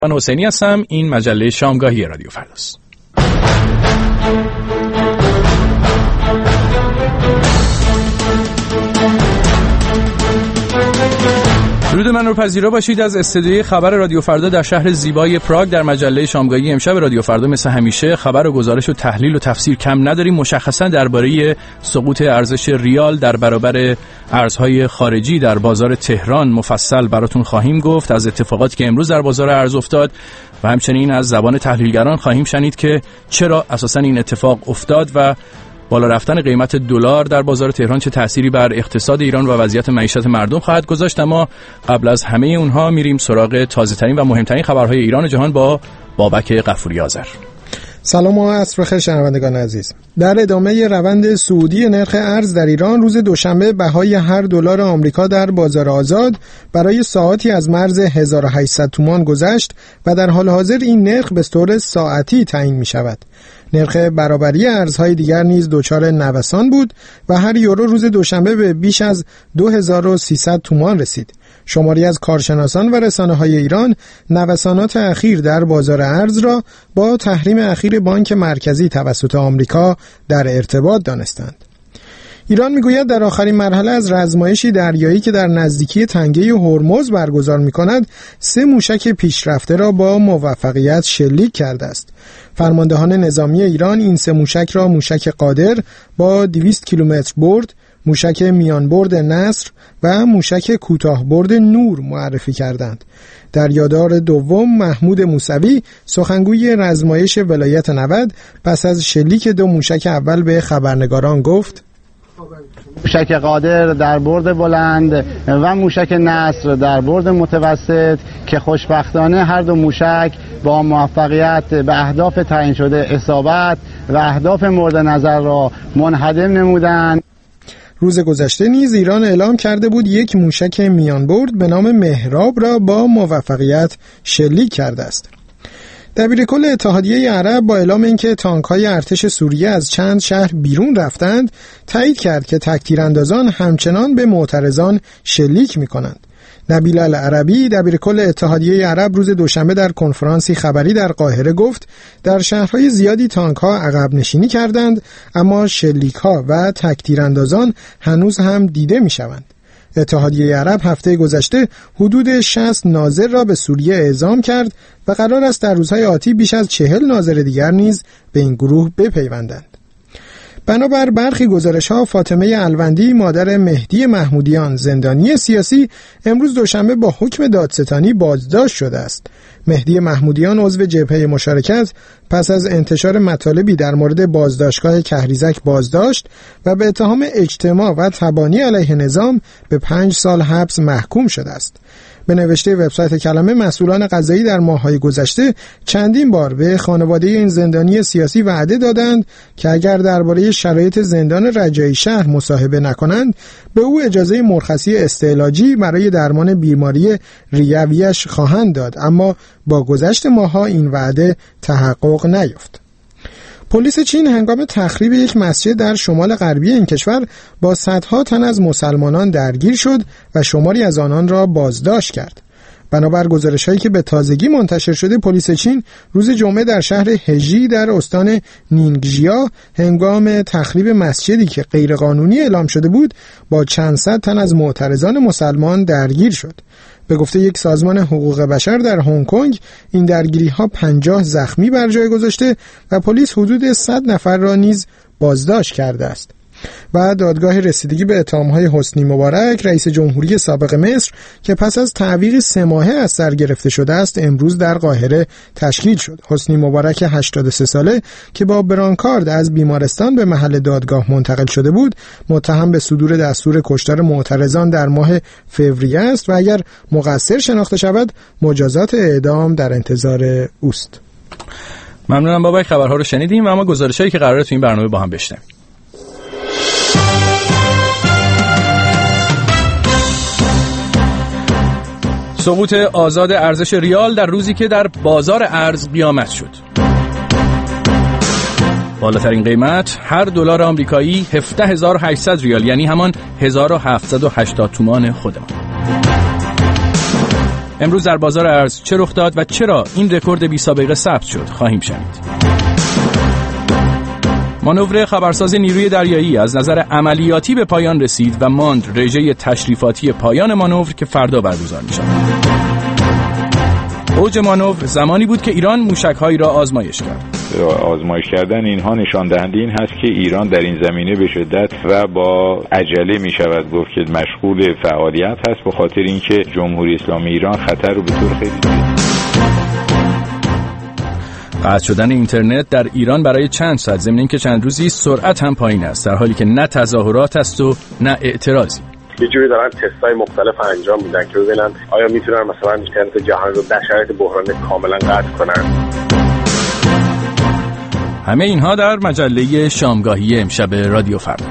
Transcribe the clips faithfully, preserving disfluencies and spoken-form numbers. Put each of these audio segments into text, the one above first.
من حسینی هستم. این مجله شامگاهی رادیو فرداست. درود من رو پذیرا باشید از استودیوی خبر رادیو فردا در شهر زیبای پراگ. در مجله شامگاهی امشب رادیو فردا مثل همیشه خبر و گزارش و تحلیل و تفسیر کم نداریم. مشخصا درباره سقوط ارزش ریال در برابر ارزهای خارجی در بازار تهران مفصل براتون خواهیم گفت، از اتفاقاتی که امروز در بازار ارز افتاد و همچنین از زبان تحلیلگران خواهیم شنید که چرا اساسا این اتفاق افتاد و بالا رفتن قیمت دلار در بازار تهران چه تأثیری بر اقتصاد ایران و وضعیت معیشت مردم خواهد گذاشت. اما قبل از همه اونها میریم سراغ تازه‌ترین و مهمترین خبرهای ایران و جهان با بابک غفوری آذر. سلام و عصر بخیر شنوندگان عزیز. در ادامه روند صعودی نرخ ارز در ایران، روز دوشنبه بهای هر دلار آمریکا در بازار آزاد برای ساعاتی از مرز هزار و هشتصد تومان گذشت و در حال حاضر این نرخ به طور ساعتی تعیین می شود. نرخ برابری ارزهای دیگر نیز دچار نوسان بود و هر یورو روز دوشنبه به بیش از دو هزار و سیصد تومان رسید. شماری از کارشناسان و رسانه‌های ایران نوسانات اخیر در بازار ارز را با تحریم اخیر بانک مرکزی توسط آمریکا در ارتباط دانستند. ایران میگوید در آخرین مرحله از رزمایشی دریایی که در نزدیکی تنگه هرمز برگزار می‌کند، سه موشک پیشرفته را با موفقیت شلیک کرده است. فرماندهان نظامی ایران این سه موشک را موشک قادر با دویست کیلومتر برد، موشک میان برد نصر و موشک کوتاه برد نور معرفی کردند. دریادار دوم محمود موسوی سخنگوی رزمایش ولایت نود پس از شلیک دو موشک اول به خبرنگاران گفت: موشک قادر در برد بلند و موشک نصر در برد متوسط که خوشبختانه هر دو موشک با موفقیت به اهداف تعیین شده اصابت و اهداف مورد نظر را منهدم نمودند. روز گذشته نیز ایران اعلام کرده بود یک موشک میان برد به نام مهراب را با موفقیت شلیک کرده است. دبیرکل اتحادیه عرب با اعلام اینکه تانک‌های ارتش سوریه از چند شهر بیرون رفتند، تایید کرد که تکتیراندازان همچنان به معترضان شلیک می‌کنند. نبیل العربی دبیرکل اتحادیه عرب روز دوشنبه در کنفرانسی خبری در قاهره گفت در شهرهای زیادی تانک‌ها عقب نشینی کردند، اما شلیک‌ها و تکتیراندازان هنوز هم دیده می‌شوند. اتحادیه عرب هفته گذشته حدود شصت ناظر را به سوریه اعزام کرد و قرار است در روزهای آتی بیش از چهل ناظر دیگر نیز به این گروه بپیوندند. بنابر برخی گزارش‌ها، فاطمه الوندی مادر مهدی محمودیان زندانی سیاسی امروز دوشنبه با حکم دادستانی بازداشت شده است. مهدی محمودیان عضو جبهه مشارکت پس از انتشار مطالبی در مورد بازداشتگاه کهریزک بازداشت و به اتهام اجتماع و تبانی علیه نظام به پنج سال حبس محکوم شده است. به نوشته وبسایت کلمه، مسئولان قضایی در ماه‌های گذشته چندین بار به خانواده این زندانی سیاسی وعده دادند که اگر درباره شرایط زندان رجایی شهر مصاحبه نکنند، به او اجازه مرخصی استعلاجی برای درمان بیماری ریویش خواهند داد، اما با گذشت ماه‌ها این وعده تحقق نیافت. پلیس چین هنگام تخریب یک مسجد در شمال غربی این کشور با صدها تن از مسلمانان درگیر شد و شماری از آنان را بازداشت کرد. بنابر گزارش‌هایی که به تازگی منتشر شده، پلیس چین روز جمعه در شهر هجی در استان نینگژیا هنگام تخریب مسجدی که غیرقانونی اعلام شده بود با چند صد تن از معترضان مسلمان درگیر شد. به گفته یک سازمان حقوق بشر در هنگ کنگ، این درگیری‌ها پنجاه زخمی بر جای گذاشته و پلیس حدود صد نفر را نیز بازداشت کرده است. و دادگاه رسیدگی به اتهام‌های حسنی مبارک، رئیس جمهوری سابق مصر که پس از تعویق سه ماهه از سر گرفته شده است، امروز در قاهره تشکیل شد. حسنی مبارک هشتاد و سه ساله که با برانکارد از بیمارستان به محل دادگاه منتقل شده بود، متهم به صدور دستور کشتار معترضان در ماه فوریه است و اگر مقصر شناخته شود مجازات اعدام در انتظار اوست. ممنونم بابک. خبرها رو شنیدیم و اما گزارشایی که قراره تو این برنامه با هم بشنویم. سقوط آزاد ارزش ریال در روزی که در بازار ارز قیامت شد. بالاترین قیمت هر دلار آمریکایی هفده هزار و هشتصد ریال، یعنی همان هزار و هفتصد و هشتاد تومان خودمان. امروز در بازار ارز چه رخ داد و چرا این رکورد بی سابقه ثبت شد خواهیم شنید. مانور خبرساز نیروی دریایی از نظر عملیاتی به پایان رسید و ماند رژه تشریفاتی پایان مانور که فردا برگزار می‌شود. اوج مانور زمانی بود که ایران موشک‌هایی را آزمایش کرد. آزمایش کردن اینها نشان دهنده این هست که ایران در این زمینه به شدت و با عجله می شود گفت که مشغول فعالیت هست، به خاطر اینکه جمهوری اسلامی ایران خطر رو به طور خیلی قطع شدن اینترنت در ایران برای چند ساعت، ضمن اینکه چند روزی سرعت هم پایین است، در حالی که نه تظاهرات است و نه اعتراضی. یه جوری دارن تستای مختلف انجام میدن که ببینن آیا میتونن مثلا اینترنت جهان رو در شرایط بحران کاملا قطع کنن. همه اینها در مجله شامگاهی امشب رادیو فردا.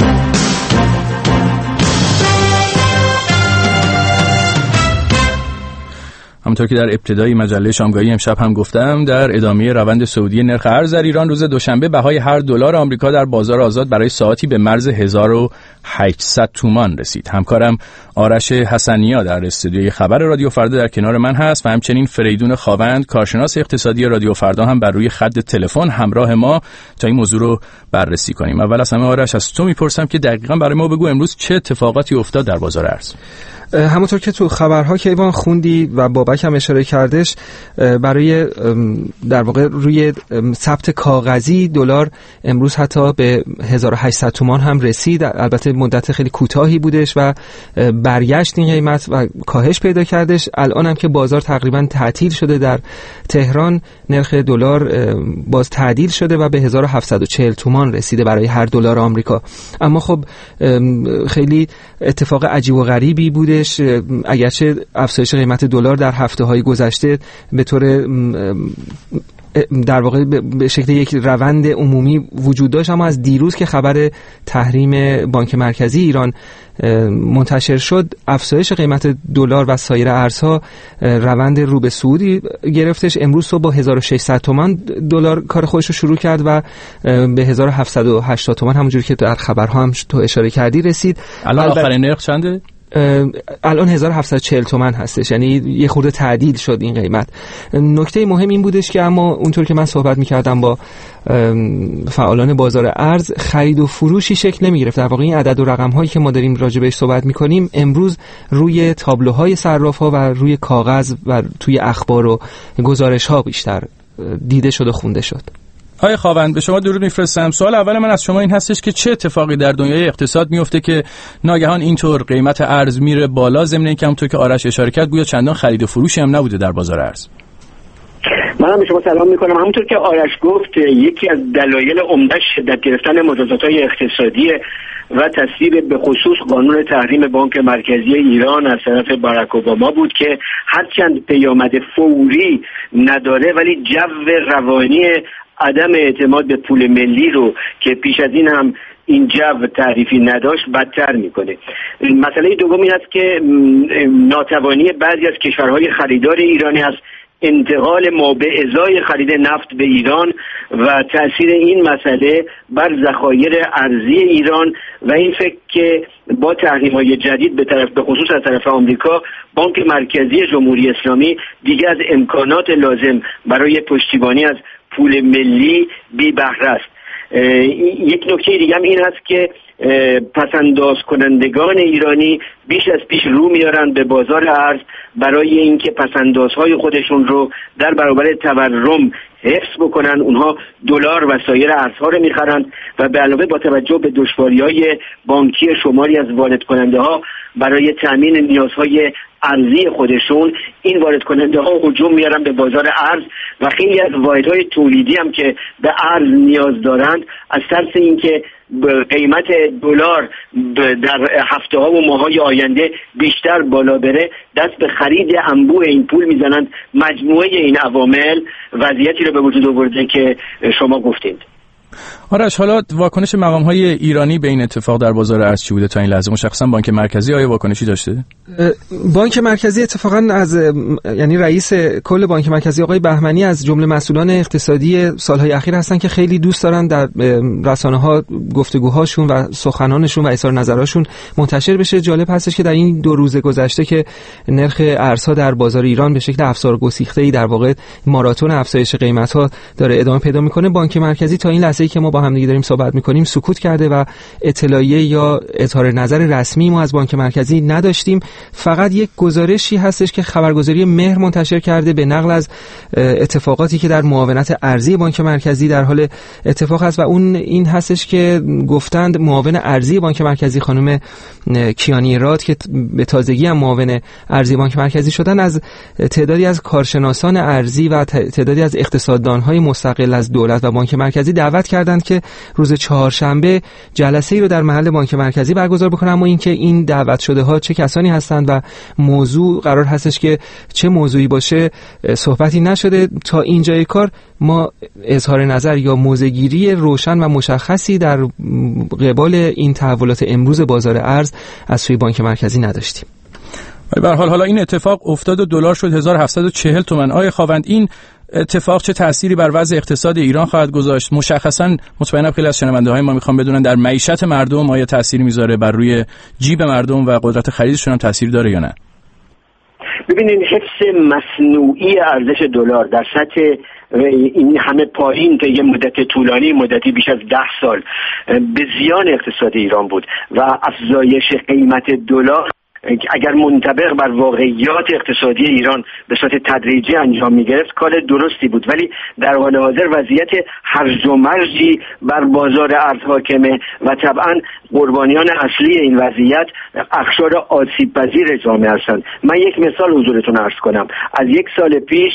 همونطور که در ابتدای مجله شامگاهی امشب هم گفتم، در ادامه روند صعودی نرخ ارز در ایران روز دوشنبه بهای هر دلار آمریکا در بازار آزاد برای ساعتی به مرز هزار و هشتصد تومان رسید. همکارم آرش حسنیا در استودیوی خبر رادیو فردا در کنار من هست و همچنین فریدون خاوند کارشناس اقتصادی رادیو فردا هم بر روی خط تلفن همراه ما تا این موضوع رو بررسی کنیم. اول از همه آرش، از تو میپرسم که دقیقاً برای ما بگو امروز چه اتفاقاتی افتاد در بازار ارز. همونطور که تو خبرها که ایوان خوندی و بابک هم اشاره کردش، برای در واقع روی ثبت کاغذی دلار امروز حتی به هزار و هشتصد تومان هم رسید. البته مدت خیلی کوتاهی بودش و برگشت این قیمت و کاهش پیدا کردش. الان هم که بازار تقریبا تعطیل شده در تهران، نرخ دلار باز تعدیل شده و به هزار و هفتصد و چهل تومان رسیده برای هر دلار آمریکا. اما خب خیلی اتفاق عجیب و غریبی بوده. اگرچه افزایش قیمت دلار در هفته‌های گذشته به طور در واقع به شکل یک روند عمومی وجود داشت، اما از دیروز که خبر تحریم بانک مرکزی ایران منتشر شد، افزایش قیمت دلار و سایر ارزها روند رو به صعودی گرفتش. امروز صبح با هزار و ششصد تومان دلار کار خودش رو شروع کرد و به هزار و هفتصد و هشتاد تومان همونجوری که در خبرها هم تو اشاره کردی رسید. الان آخرین نرخ چنده؟ الان هزار و هفتصد و چهل تومان هستش، یعنی یه خورده تعدیل شد این قیمت. نکته مهم این بودش که اما اونطور که من صحبت می‌کردم با فعالان بازار ارز، خرید و فروشی شکل نمی‌گرفت. در واقع این عدد و رقم‌هایی که ما داریم راجع بهش صحبت می‌کنیم امروز روی تابلوهای صراف‌ها و روی کاغذ و توی اخبار و گزارش‌ها بیشتر دیده شد و خونده شد. آقای خاوند، به شما درود میفرستم. سوال اول من از شما این هستش که چه اتفاقی در دنیای اقتصاد میفته که ناگهان اینطور قیمت ارز میره بالا، ضمن اینکه همونطور که آرش اشاره کرد گویا چندان خرید و فروشی هم نبوده در بازار ارز؟ منم به شما سلام میکنم. همونطور که آرش گفت، یکی از دلایل عمده‌اش شدت گرفتن مجازات‌های اقتصادی و تصویب به خصوص قانون تحریم بانک مرکزی ایران از طرف باراک اوباما بود که هرچند پیامد فوری نداره ولی جو روانی عدم اعتماد به پول ملی رو که پیش از این هم این جو تعریفی نداشت بدتر میکنه. مسئله دوم این است که ناتوانی بعضی از کشورهای خریدار ایرانی است انتقال ما به ازای خرید نفت به ایران و تأثیر این مسئله بر ذخایر ارزی ایران و این فکر که با تحریم‌های جدید به طرف به خصوص از طرف آمریکا بانک مرکزی جمهوری اسلامی دیگر از امکانات لازم برای پشتیبانی از پول ملی بی بهره است. یک نکته دیگه هم این هست که پسنداز کنندگان ایرانی بیش از پیش رو میارن به بازار ارز برای اینکه پسندازهای خودشون رو در برابر تورم حفظ بکنن. اونها دلار و سایر ارزها رو میخرند و به علاوه با توجه به دشواری‌های بانکی شماری از وارد کننده ها برای تامین نیازهای ارزی خودشون، این وارد کننده ها هجوم میارن به بازار ارز و خیلی از واحدهای تولیدی هم که به ارز نیاز دارند از ترس اینکه قیمت دلار در هفته ها و ماه های آینده بیشتر بالا بره دست به خرید انبوه این پول میزنند. مجموعه این عوامل وضعیتی رو به وجود آورده که شما گفتید. آرش، حالا واکنش مقام‌های ایرانی به این اتفاق در بازار ارز چی بوده تا این لحظه؟ مشخصا بانک مرکزی آیا واکنشی داشته؟ بانک مرکزی اتفاقا از یعنی رئیس کل بانک مرکزی آقای بهمنی از جمله مسئولان اقتصادی سالهای اخیر هستن که خیلی دوست دارن در رسانه‌ها گفتگوهاشون و سخنانشون و اظهار نظرهاشون منتشر بشه. جالب هستش که در این دو روز گذشته که نرخ ارزها در بازار ایران به شکل افسار گسیخته‌ای در واقع ماراتون افزایش قیمت‌ها داره ادامه پیدا می‌کنه، بانک مرکزی تا این لحظه‌ای که ما با هم دیگه داریم صحبت می‌کنیم سکوت کرده و اطلاعیه یا اظهار نظر رسمی ما از بانک مرکزی نداشتیم. فقط یک گزارشی هستش که خبرگزاری مهر منتشر کرده به نقل از اتفاقاتی که در معاونت ارزی بانک مرکزی در حال اتفاق است و اون این هستش که گفتند معاون ارزی بانک مرکزی خانم کیانی راد که به تازگی هم معاون ارزی بانک مرکزی شدن، از تعدادی از کارشناسان ارزی و تعدادی از اقتصاددان‌های مستقل از دولت و بانک مرکزی دعوت کردند که روز چهارشنبه جلسه‌ای رو در محل بانک مرکزی برگزار بکنن، اما اینکه این دعوت شده ها چه کسانی هستند و موضوع قرار هستش که چه موضوعی باشه صحبتی نشده. تا اینجای کار ما اظهار نظر یا موضع‌گیری روشن و مشخصی در قبال این تحولات امروز بازار ارز از سوی بانک مرکزی نداشتیم. به هر حال حالا این اتفاق افتاد و دلار شد هزار و هفتصد و چهل تومان. آقای خاوند، این اتفاق چه تأثیری بر وضع اقتصاد ایران خواهد گذاشت؟ مشخصاً مطمئنم خیلی از شنونده‌های ما میخوان بدونن در معیشت مردم آیا تأثیری میذاره، بر روی جیب مردم و قدرت خریدشون هم تأثیر داره یا نه؟ ببینید، حفظ مصنوعی ارزش دلار در سطح این همه پایین که یه مدت طولانی، مدتی بیش از ده سال، به زیان اقتصاد ایران بود و افزایش قیمت دلار اگر منطبق بر واقعیات اقتصادی ایران به صورت تدریجی انجام می‌گرفت کار درستی بود، ولی در حال حاضر وضعیت هرج و مرجی بر بازار ارز حاکمه و طبعا قربانیان اصلی این وضعیت اقشار آسیب پذیر جامعه هستند. من یک مثال حضورتون عرض کنم. از یک سال پیش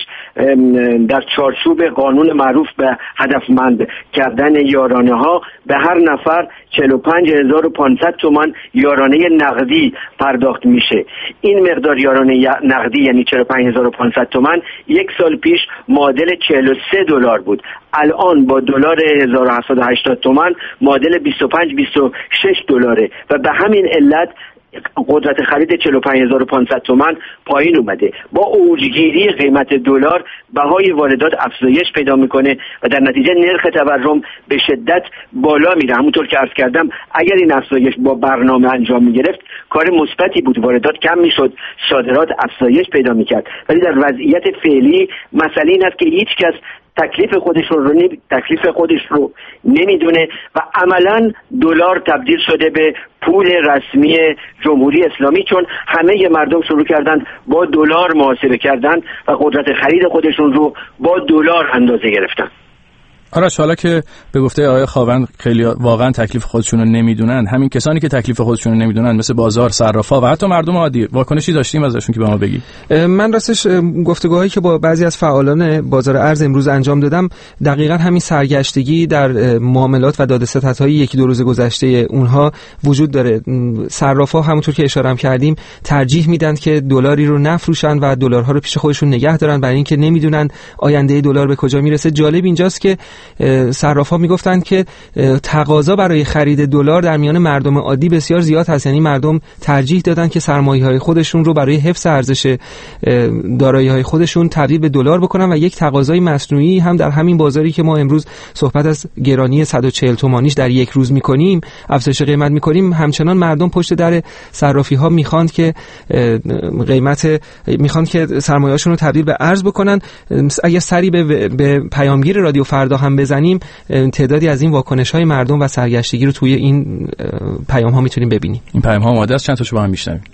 در چارچوب قانون معروف به هدفمند کردن یارانه ها به هر نفر چهل و پنج هزار و پانصد تومان یارانه نقدی پرداخت میشه. این مقدار یارانه نقدی یعنی چهل و پنج هزار و پانصد تومان یک سال پیش معادل چهل و سه دلار بود. الان با دلار هزار و هفتصد و هشتاد تومان معادل بیست و پنج بیست و شش دلاره و به همین علت قدرت خرید چهل و پنج هزار و پانصد تومان پایین اومده. با اوجگیری قیمت دلار بهای واردات افزایش پیدا میکنه و در نتیجه نرخ تورم به شدت بالا میره. همونطور که عرض کردم اگر این افزایش با برنامه انجام میگرفت کار مثبتی بود، واردات کم میشد، صادرات افزایش پیدا میکرد، ولی در وضعیت فعلی مسئله این است که هیچ کس تکلیف خودش رو, رو نمی... تکلیف خودش رو نمیدونه و عملاً دلار تبدیل شده به پول رسمی جمهوری اسلامی، چون همه مردم شروع کردن با دلار محاسبه کردن و قدرت خرید خودشون رو با دلار اندازه گرفتن. آرش، حالا که به گفته آقای خاوند خیلی واقعا تکلیف خودشون رو نمیدونن، همین کسانی که تکلیف خودشون رو نمیدونن مثل بازار، صرافا و حتی مردم عادی، واکنشی داشتیم ازشون که به ما بگی؟ من راستش گفتگوهایی که با بعضی از فعالان بازار ارز امروز انجام دادم دقیقاً همین سرگشتگی در معاملات و داده‌ستدهای یکی دو روز گذشته اونها وجود داره. صرافا همونطور که اشاره کردیم ترجیح میدن که دلاری رو نفروشن و دلارها رو پیش خودشون نگه دارن برای اینکه نمیدونن آینده دلار به کجا میرسه. جالب اینجاست که صرافا میگفتند که تقاضا برای خرید دلار در میان مردم عادی بسیار زیاد هست، یعنی مردم ترجیح دادن که سرمایه‌های خودشون رو برای حفظ ارزش دارایی‌های خودشون تبدیل به دلار بکنن و یک تقاضای مصنوعی هم در همین بازاری که ما امروز صحبت از گرانی صد و چهل تومانیش در یک روز می‌کنیم، افزایش قیمت می‌کنیم، همچنان مردم پشت در صرافی‌ها می‌خواند که قیمت می‌خواند که سرمایه‌هاشون رو تبدیل به ارز بکنن. اگه سری به, به پیامگیر رادیو فردا هم بزنیم تعدادی از این واکنش‌های مردم و سرگشتگی رو توی این پیام‌ها میتونیم ببینیم. این پیام‌ها آماده است، چند تاشو با هم میشنویم.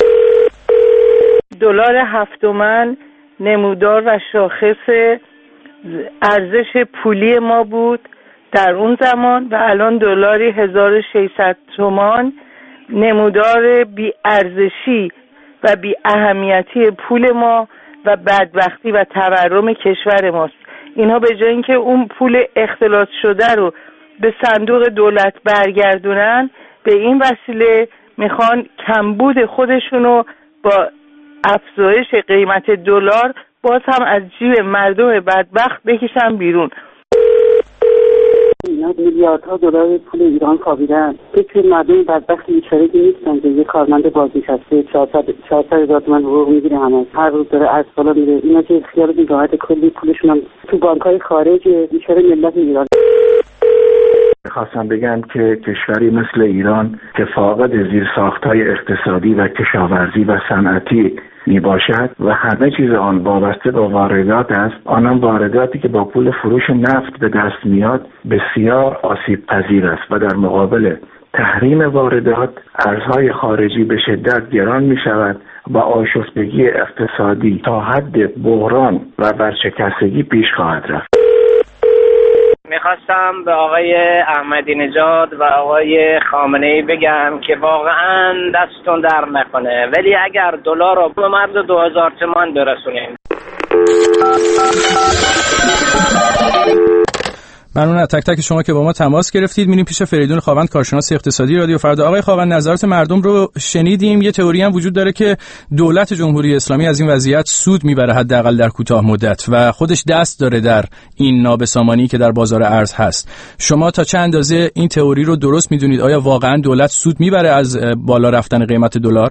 دلار هفت تومان نمودار و شاخص ارزش پولی ما بود در اون زمان و الان دلاری هزار و ششصد تومان نمودار بی ارزشی و بی اهمیتی پول ما و بدبختی و تورم کشور ماست. اینها به جای اینکه اون پول اختلاط شده رو به صندوق دولت برگردونن، به این وسیله میخوان کمبود خودشونو با افزایش قیمت دلار باز هم از جیب مردم بدبخت بکشن بیرون. اینا میلیاردها دلار پول ایران خوابیدن. فکر مردم بدبخت بیچاره که نیستن که یه کارمند بازنشسته چهارصد هزار تومان حقوق میگیره، همه هر روز داره از بالا میره. اینا که خیال بی‌راحت کلی پولشون هم تو بانک‌های خارج، بیچاره ملت ایران. خواستم بگم که کشوری مثل ایران که فاقد زیرساخت‌های اقتصادی و کشاورزی و صنعتی می باشد و همه چیز آن وابسته به واردات است، آنم وارداتی که با پول فروش نفت به دست میاد بسیار آسیب پذیر است و در مقابل تحریم واردات ارزهای خارجی به شدت گران می شود و آشفتگی اقتصادی تا حد بحران و ورشکستگی پیش خواهد رفت. میخواستم به آقای احمدی نژاد و آقای خامنه‌ای بگم که واقعا دستتون در نکنه، ولی اگر دلار رو به مرز دو هزار تومان برسونیم. ممنون از تک تک شما که با ما تماس گرفتید. میریم پیش فریدون خاوند، کارشناس اقتصادی رادیو فردا. آقای خاوند، نظرات مردم رو شنیدیم. یه تئوری هم وجود داره که دولت جمهوری اسلامی از این وضعیت سود میبره، حداقل در کوتاه مدت، و خودش دست داره در این نابسامانی که در بازار ارز هست. شما تا چه اندازه این تئوری رو درست میدونید؟ آیا واقعا دولت سود میبره از بالا رفتن قیمت دلار؟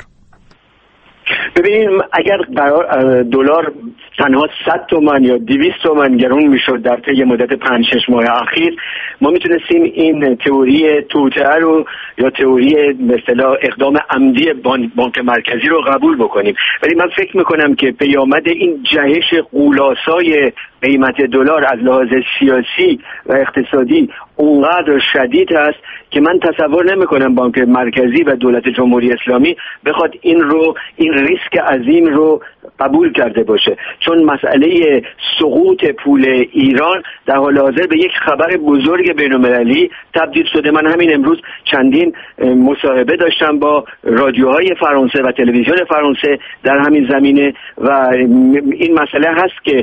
ببینید، اگر قرار دلار تنها صد تومان یا دویست تومان گرون میشد در طی مدت پنج شش ماه اخیر، ما میتونستیم این تئوری توطئه رو یا تئوری به اصطلاح اقدام عمدی بانک مرکزی رو قبول بکنیم. ولی من فکر میکنم که پیامد این جهش غولاسای قیمت دلار از لحاظ سیاسی و اقتصادی اونقدر شدید است که من تصور نمی کنم بانک مرکزی و دولت جمهوری اسلامی بخواد این رو این ریسک عظیم رو قبول کرده باشه، چون مسئله سقوط پول ایران در حال حاضر به یک خبر بزرگ بین‌المللی تبدیل شده. من همین امروز چندین مصاحبه داشتم با رادیوهای فرانسه و تلویزیون فرانسه در همین زمینه و این مسئله هست که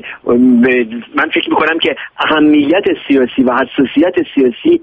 من فکر میکنم که اهمیت سیاسی و حساسیت سیاسی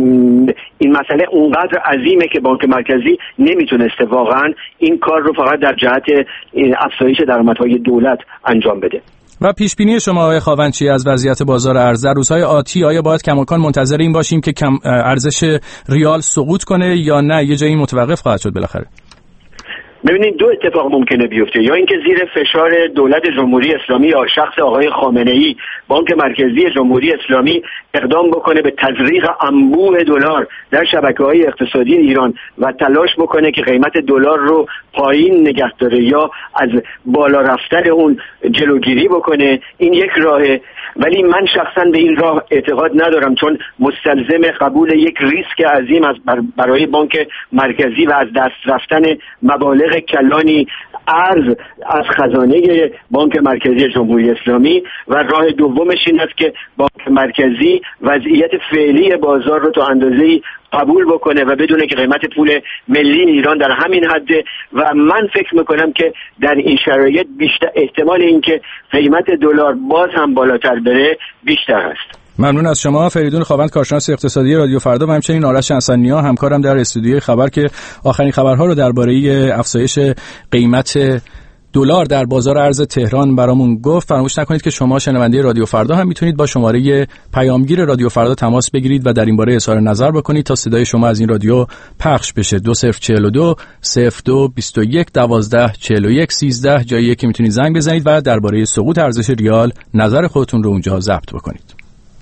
این مسئله اونقدر عظیمه که بانک مرکزی نمیتونسته واقعا این کار رو فقط در جهت افزایش درآمدهای دولت انجام بده. و پیش بینی شما آقای خاوند چیه از وضعیت بازار ارز در روزهای آتی؟ آیا باید کماکان منتظر این باشیم که کم ارزش ریال سقوط کنه یا نه یه جایی متوقف خواهد شد بالاخره؟ ببینید، دو اتفاق ممکنه بیفته. یا اینکه زیر فشار دولت جمهوری اسلامی یا شخص آقای خامنه‌ای بانک مرکزی جمهوری اسلامی اقدام بکنه به تزریق انبوه دلار در شبکه‌های اقتصادی ایران و تلاش بکنه که قیمت دلار رو پایین نگه داره یا از بالا رفتن اون جلوگیری بکنه. این یک راهه، ولی من شخصا به این راه اعتقاد ندارم، چون مستلزم قبول یک ریسک عظیم از برای بانک مرکزی و از دست رفتن مبالغ کلانی ارز از خزانه بانک مرکزی جمهوری اسلامی. و راه دومش این است که بانک مرکزی وضعیت فعلی بازار رو تا اندازه‌ای قبول بکنه و بدونه که قیمت پول ملی ایران در همین حده و من فکر میکنم که در این شرایط بیشتر احتمال اینکه قیمت دلار باز هم بالاتر بره بیشتر است. ممنون از شما فریدون خاوند، کارشناس اقتصادی رادیو فردا، و همچنین آرش حسنی‌نیا همکارم در استودیوی خبر که آخرین خبرها رو درباره افزایش قیمت دلار در بازار ارز تهران برامون گفت. فراموش نکنید که شما شنونده رادیو فردا هم میتونید با شماره پیامگیر رادیو فردا تماس بگیرید و در این باره اظهار نظر بکنید تا صدای شما از این رادیو پخش بشه. دو صفر چهل و دو صفر دو بیست و یک دوازده چهل و یک سیزده جایی که میتونید زنگ بزنید و درباره سقوط ارزش ریال نظر خودتون رو اونجا ضبط بکنید.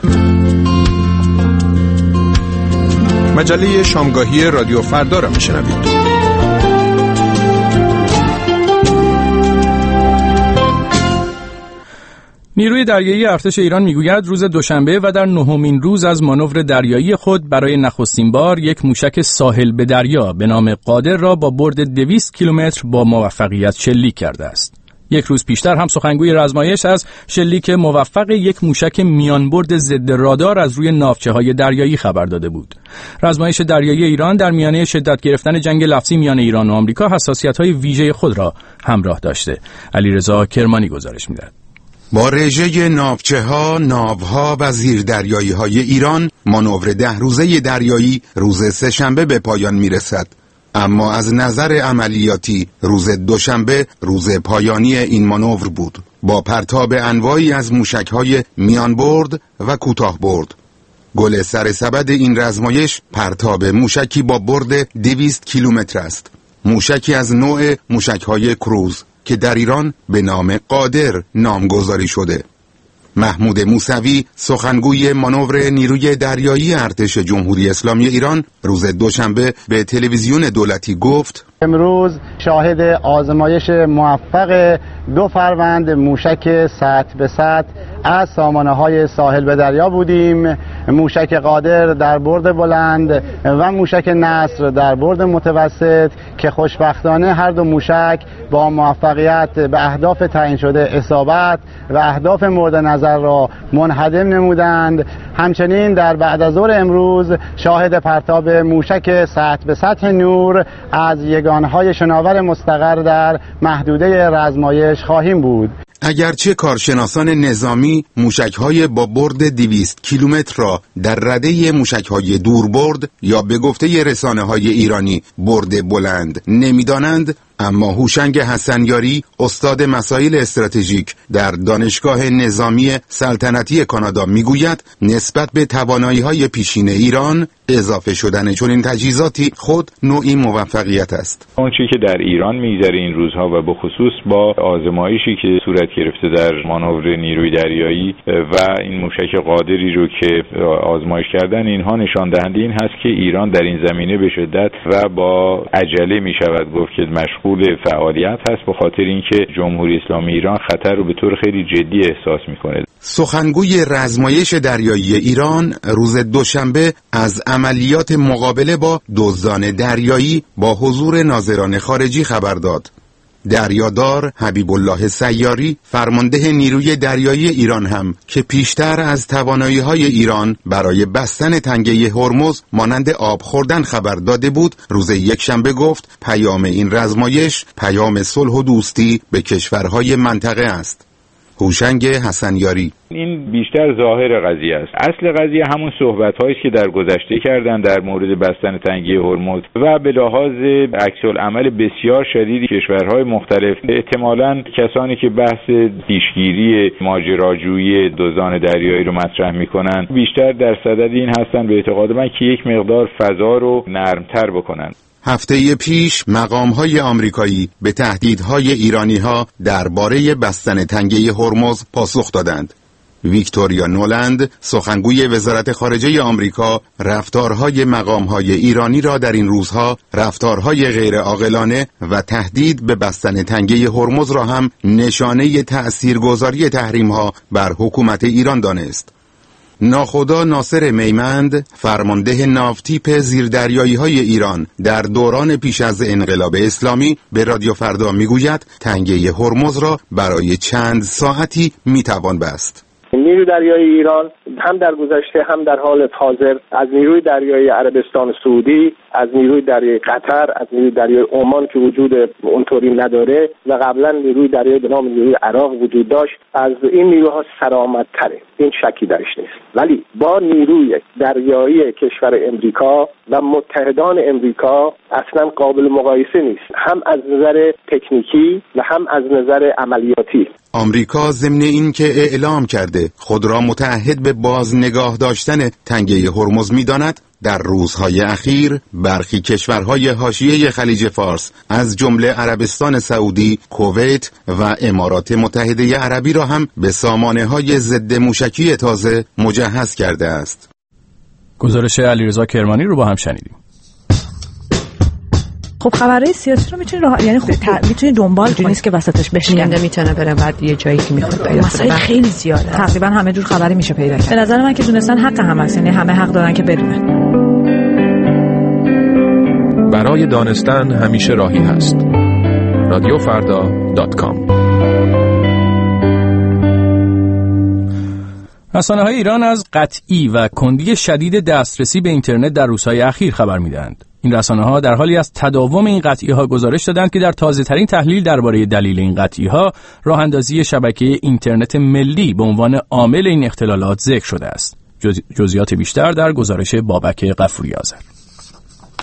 مجله شامگاهی رادیو فردا را میشنوید. نیروی دریایی ارتش ایران میگوید روز دوشنبه و در نهمین روز از مانور دریایی خود برای نخستین بار یک موشک ساحل به دریا به نام قادر را با برد دویست کیلومتر با موفقیت شلیک کرده است. یک روز پیشتر هم سخنگوی رزمایش از شلیک موفق یک موشک میانبرد ضد رادار از روی ناوچه‌های دریایی خبر داده بود. رزمایش دریایی ایران در میانه شدت گرفتن جنگ لفظی میان ایران و آمریکا حساسیت‌های ویژه خود را همراه داشته. علیرضا کرمانی گزارش می‌دهد. با رژه ناوچه‌ها، ناوها و زیردریایی‌های ایران، مانور ده روزه دریایی روز سه‌شنبه به پایان می‌رسد. اما از نظر عملیاتی روز دوشنبه روز پایانی این مانور بود با پرتاب انواعی از موشک‌های میان برد و کوتاه برد. گل سر سبد این رزمایش پرتاب موشکی با برد دویست کیلومتر است. موشکی از نوع موشک‌های کروز که در ایران به نام قادر نامگذاری شده. محمود موسوی سخنگوی مانور نیروی دریایی ارتش جمهوری اسلامی ایران روز دوشنبه به تلویزیون دولتی گفت: امروز شاهد آزمایش موفق دو فروند موشک سطح به سطح از سامانه‌های ساحل به دریا بودیم. موشک قادر در برد بلند و موشک نصر در برد متوسط که خوشبختانه هر دو موشک با موفقیت به اهداف تعیین شده اصابت و اهداف مورد نظر را منهدم نمودند. همچنین در بعد از ظهر امروز شاهد پرتاب موشک سطح به سطح نور از یگانهای شناور مستقر در محدوده رزمایش خواهیم بود. اگرچه کارشناسان نظامی موشک‌های با برد دویست کیلومتر را در رده موشک‌های دوربرد یا به گفته رسانه‌های ایرانی برد بلند نمی‌دانند، اما هوشنگ حسنیاری استاد مسائل استراتژیک در دانشگاه نظامی سلطنتی کانادا میگوید نسبت به توانایی‌های پیشین ایران اضافه شدن چنین تجهیزاتی خود نوعی موفقیت است. اون چیزی که در ایران میگذره این روزها و به خصوص با آزمایشی که صورت گرفته در مانور نیروی دریایی و این موشک قادری رو که آزمایش کردن، اینها نشان دهنده این هست که ایران در این زمینه به شدت و با عجله میشود گفت که مشغول فعالیت هست، به خاطر اینکه جمهوری اسلامی ایران خطر رو به طور خیلی جدی احساس میکنه. سخنگوی رزمایش دریایی ایران روز دوشنبه از عملیات مقابله با دزدان دریایی با حضور ناظران خارجی خبر داد. دریادار حبیب الله سیاری فرمانده نیروی دریایی ایران هم که پیشتر از توانایی‌های ایران برای بستن تنگه هرمز مانند آب خوردن خبر داده بود، روز یکشنبه گفت پیام این رزمایش پیام صلح و دوستی به کشورهای منطقه است. هوشنگ حسنیاری: این بیشتر ظاهر قضیه است. اصل قضیه همون صحبت‌هایی است که در گذشته کردن در مورد بستن تنگه هرمز و به لحاظ عکس‌العمل بسیار شدید کشورهای مختلف، احتمالاً کسانی که بحث پیشگیری ماجراجویی دزدان دریایی رو مطرح می‌کنن بیشتر در صدد این هستن به اعتقاد من که یک مقدار فضا رو نرم‌تر بکنن. هفته پیش مقام‌های آمریکایی به تهدیدهای ایرانی‌ها درباره بستن تنگه هرمز پاسخ دادند. ویکتوریا نولند سخنگوی وزارت خارجه آمریکا رفتارهای مقام‌های ایرانی را در این روزها رفتارهای غیر عاقلانه و تهدید به بستن تنگه هرمز را هم نشانه تأثیرگذاری تحریم‌ها بر حکومت ایران دانست. ناخدا ناصر میمند فرمانده ناوتیپ زیردریایی‌های ایران در دوران پیش از انقلاب اسلامی به رادیو فردا میگوید تنگه هرمز را برای چند ساعتی میتوان بست. نیروی دریایی ایران هم در گذشته هم در حال حاضر از نیروی دریایی عربستان سعودی، از نیروی دریایی قطر، از نیروی دریایی عمان که وجود اونطوری نداره و قبلا نیروی دریایی به نام نیروی عراق وجود داشت، از این نیروها سرآمدتره، این شکی درش نیست. ولی با نیروی دریایی کشور امریکا و متحدان امریکا اصلا قابل مقایسه نیست، هم از نظر تکنیکی و هم از نظر عملیاتی. آمریکا ضمن این که اعلام کرده خود را متعهد به باز نگاه داشتن تنگه هرمز می‌داند، در روزهای اخیر برخی کشورهای حاشیه خلیج فارس از جمله عربستان سعودی، کویت و امارات متحده عربی را هم به سامانه‌های ضد موشکی تازه مجهز کرده است. گزارش علیرضا کرمانی رو با هم شنیدیم. خب خبرهای سیاسی رو میتونی راه... یعنی خب ت... میتونی دنبال کنی، نیست که وسطش بشینه، میتونه بره بعد یه جایی که میخواد پیدا کنه. مسائل خیلی زیاده، تقریبا همه جور خبری میشه پیدا کرد. به نظر من که دونستن حق هم هست، یعنی همه حق دارن که بدونن. برای دانستن همیشه راهی هست. رادیو فردا دات کام. رسانه‌های ایران از قطعی و کندی شدید دسترسی به اینترنت در روزهای اخیر خبر می‌دهند. این رسانه‌ها در حالی از تداوم این قطعی‌ها گزارش دادند که در تازه‌ترین تحلیل درباره دلیل این قطعی‌ها راه‌اندازی شبکه اینترنت ملی به عنوان عامل این اختلالات ذکر شده است. جز... جزئیات بیشتر در گزارش بابک غفوری آذر.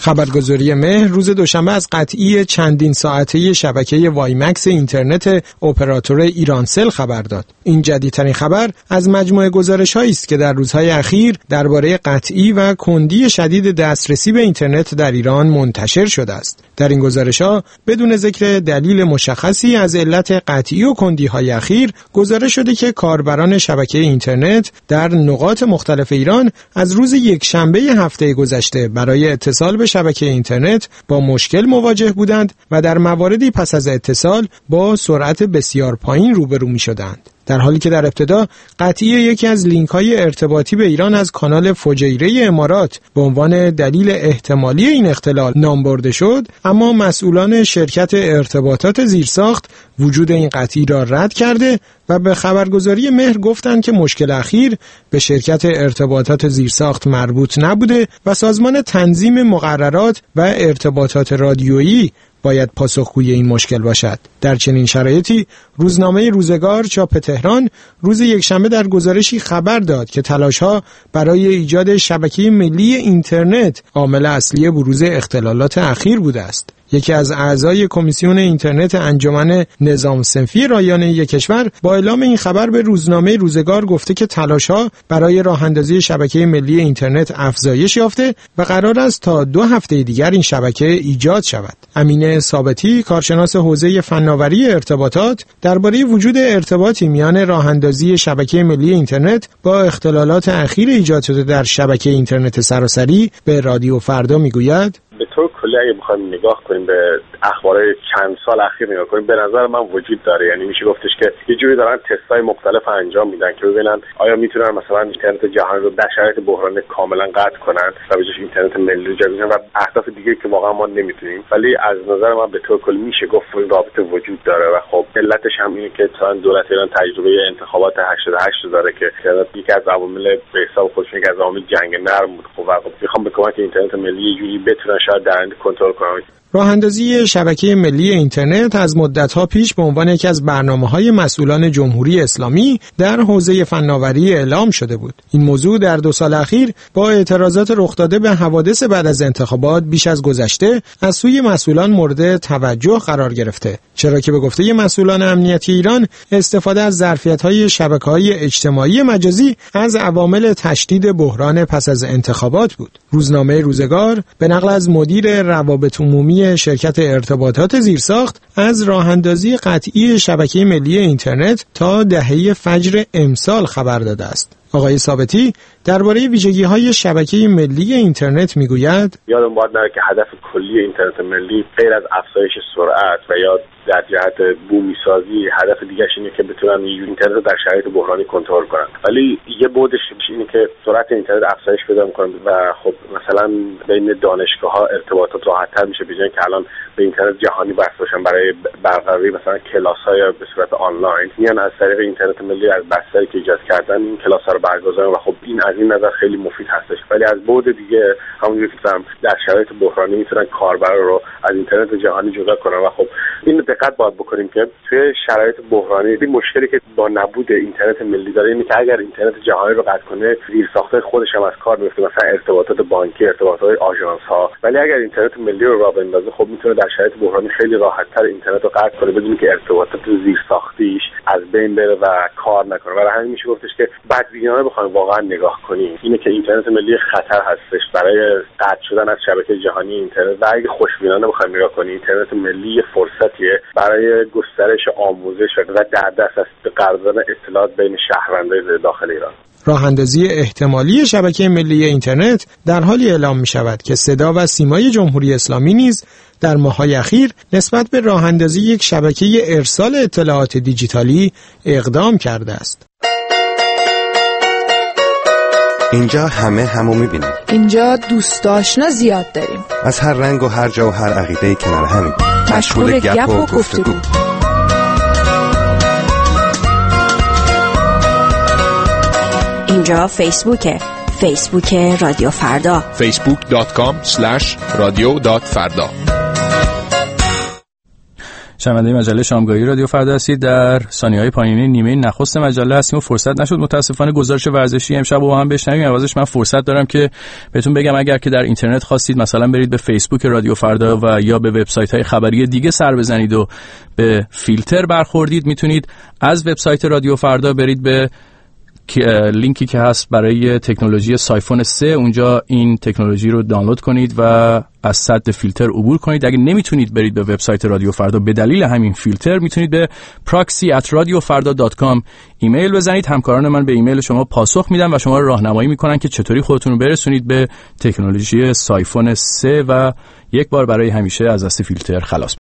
خبرگزاری مهر روز دوشنبه از قطعی چندین ساعته شبکه وایمکس اینترنت اپراتور ایرانسل خبر داد. این جدیدترین خبر از مجموعه گزارش‌هایی است که در روزهای اخیر درباره قطعی و کندی شدید دسترسی به اینترنت در ایران منتشر شده است. در این گزارش‌ها بدون ذکر دلیل مشخصی از علت قطعی و کندی‌های اخیر گزارش شده که کاربران شبکه اینترنت در نقاط مختلف ایران از روز یکشنبه هفته گذشته برای اتصال به شبکه اینترنت با مشکل مواجه بودند و در مواردی پس از اتصال با سرعت بسیار پایین روبرو می‌شدند. در حالی که در ابتدا قطعی یکی از لینک‌های ارتباطی به ایران از کانال فجیره امارات به عنوان دلیل احتمالی این اختلال نام برده شد، اما مسئولان شرکت ارتباطات زیرساخت وجود این قطعی را رد کرده و به خبرگزاری مهر گفتند که مشکل اخیر به شرکت ارتباطات زیرساخت مربوط نبوده و سازمان تنظیم مقررات و ارتباطات رادیویی باید پاسخگوی این مشکل باشد. در چنین شرایطی روزنامه روزگار چاپ تهران روز یکشنبه در گزارشی خبر داد که تلاش‌ها برای ایجاد شبکه ملی اینترنت عامل اصلی بروز اختلالات اخیر بوده است. یکی از اعضای کمیسیون اینترنت انجمن نظام صنفی رایانه‌ای کشور با اعلام این خبر به روزنامه روزگار گفته که تلاش‌ها برای راه‌اندازی شبکه ملی اینترنت افزایش یافته و قرار است تا دو هفته دیگر این شبکه ایجاد شود. امینه ثابتی، کارشناس حوزه فناوری ارتباطات، درباره وجود ارتباطی میان راه‌اندازی شبکه ملی اینترنت با اختلالات اخیر ایجاد شده در شبکه اینترنت سراسری به رادیو فردا میگوید: به طور کلی اگه بخوایم نگاه کنیم به اخبارهای چند سال اخیر نگاه کنیم، به نظر من وجود داره. یعنی میشه گفتش که یه جوری دارن تستای مختلف انجام میدن که ببینن آیا میتونن مثلا اینترنت جهانی رو در شرایط بحرانی کاملا قطع کنن و به جاش اینترنت ملی رو جا بزنن و اهداف دیگه که واقعا ما نمیتونیم. ولی از نظر من به طور کلی میشه گفت این رابطه وجود داره و خب علتش هم اینه که مثلا دولت ایران تجربه انتخابات هشتاد و هشت داره که یکی از عوامل به حساب خودش یکی از عوامل جنگ نرم بود. خب میخوام به کمک اینترنت ملی یه جوری بتونن شاید در آینده کنترل کنن. راه‌اندازی شبکه ملی اینترنت از مدت‌ها پیش به عنوان یکی از برنامه‌های مسئولان جمهوری اسلامی در حوزه فناوری اعلام شده بود. این موضوع در دو سال اخیر با اعتراضات رخ داده به حوادث بعد از انتخابات بیش از گذشته از سوی مسئولان مورد توجه قرار گرفته، چرا که به گفته مسئولان امنیتی ایران استفاده از ظرفیت‌های شبکه‌های اجتماعی مجازی از عوامل تشدید بحران پس از انتخابات بود. روزنامه روزگار به نقل از مدیر روابط عمومی شرکت ارتباطات زیرساخت از راه‌اندازی قطعی شبکه ملی اینترنت تا دهه فجر امسال خبر داده است. آقای ثابتی درباره ویژگی‌های شبکه ملی اینترنت میگوید: یادم باید نره که هدف کلی اینترنت ملی غیر از افزایش سرعت و یا در جهت بومی سازی، هدف دیگه‌ش اینه که بتونن اینترنت رو در شرایط بحرانی کنترل کنن. ولی یه بودش اینه که سرعت اینترنت افزایش پیدا می‌کنه و خب مثلا بین دانشگاه‌ها ارتباطات راحت‌تر میشه، بجای که الان به اینترنت جهانی وصل باشن برای برقراری مثلا کلاس‌های به صورت آنلاین، میان از طریق اینترنت ملی از بستری که ایجاد کردن این کلاس‌ها رو برگزار و خب این از این نظر خیلی مفید هستش. ولی از بعد دیگه همونجوری که گفتم در شرایط بحرانی میتونن کاربر رو از اینترنت جهانی جدا کنن و خب این دقت باید بکنیم که توی شرایط بحرانی این مشکلی که با نبود اینترنت ملی داره اینه که اگر اینترنت جهانی رو قطع کنه زیرساخت‌های خودش هم از کار میفته، مثلا ارتباطات بانکی، ارتباطات آژانس‌ها. ولی اگر اینترنت ملی رو راه بندازه خب میتونه در شرایط بحرانی خیلی راحت‌تر اینترنت رو قطع کنه بدون که ارتباطات زیرساختیش از بین بره و کار نکنه. برای همین میشه گفتش که بدبینانه بخوایم واقعا نگاه کنیم اینه که اینترنت ملی خطر هستش برای قطع شدن از شبکه جهانی اینترنت، و اگه خوشبینانه بخوایم نگاه کنیم اینترنت ملی فرصتیه برای گسترش آموزش و در دسترس قرار دادن اطلاعات بین شهروندان داخل ایران. راه‌اندازی احتمالی شبکه ملی اینترنت در حالی اعلام می شود که صدا و سیمای جمهوری اسلامی نیز در ماه‌های اخیر نسبت به راه‌اندازی یک شبکه ارسال اطلاعات دیجیتالی اقدام کرده است. اینجا همه همو می‌بینیم. اینجا دوست آشنا زیاد داریم. از هر رنگ و هر جا و هر عقیده‌ای کنار همیم. مشغول گپ و گفتگو. اینجا فیسبوکه. فیسبوک رادیو فردا. فیسبوک دات کام اسلش رادیو دات فردا. شنونده مجله شامگاهی رادیو فردا هستید. در ثانیه‌های پایانی نیمه نخست مجله هستیم و فرصت نشد متاسفانه گزارش ورزشی امشب با هم بشنویم. عوضش من فرصت دارم که بهتون بگم اگر که در اینترنت خواستید مثلا برید به فیسبوک رادیو فردا و یا به وبسایت‌های خبری دیگه سر بزنید و به فیلتر برخوردید، میتونید از وبسایت رادیو فردا برید به لینکی که هست برای تکنولوژی سایفون سه، اونجا این تکنولوژی رو دانلود کنید و از سد فیلتر عبور کنید. اگه نمیتونید برید به وبسایت رادیو فردا به دلیل همین فیلتر، میتونید به proxy at radiofarda dot com ایمیل بزنید. همکاران من به ایمیل شما پاسخ میدن و شما رو راهنمایی میکنن که چطوری خودتون رو برسونید به تکنولوژی سایفون سه و یک بار برای همیشه از دست فیلتر خلاص